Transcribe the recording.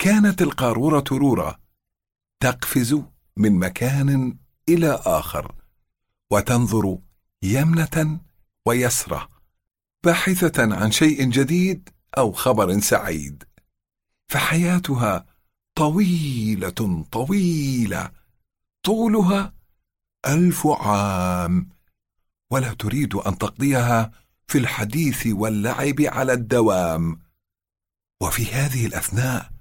كانت القارورة رورة تقفز من مكان إلى آخر وتنظر يمنة ويسرى باحثة عن شيء جديد أو خبر سعيد، فحياتها طويلة طويلة طولها 1000 عام، ولا تريد أن تقضيها في الحديث واللعب على الدوام. وفي هذه الأثناء